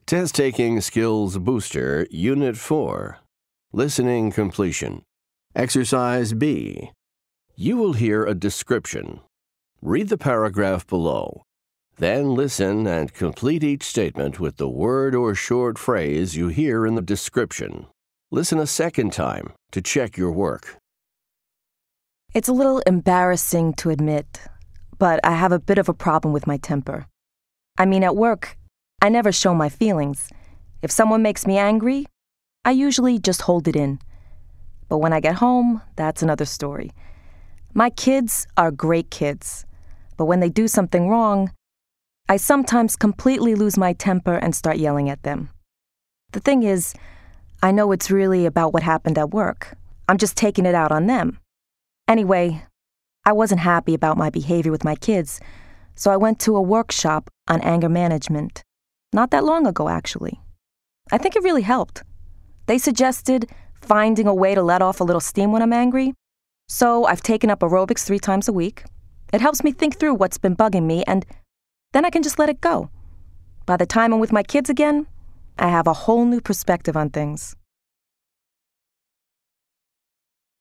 Test Taking Skills Booster, Unit 4. Listening Completion. Exercise B. You will hear a description. Read the paragraph below. Then listen and complete each statement with the word or short phrase you hear in the description. Listen a second time to check your work. It's a little embarrassing to admit, but I have a bit of a problem with my temper. I mean, at work, I never show my feelings. If someone makes me angry, I usually just hold it in. But when I get home, that's another story. My kids are great kids, but when they do something wrong, I sometimes completely lose my temper and start yelling at them. The thing is, I know it's really about what happened at work. I'm just taking it out on them. Anyway, I wasn't happy about my behavior with my kids, so I went to a workshop on anger management. Not that long ago, actually. I think it really helped. They suggested finding a way to let off a little steam when I'm angry. So I've taken up aerobics 3 times a week. It helps me think through what's been bugging me, and then I can just let it go. By the time I'm with my kids again, I have a whole new perspective on things.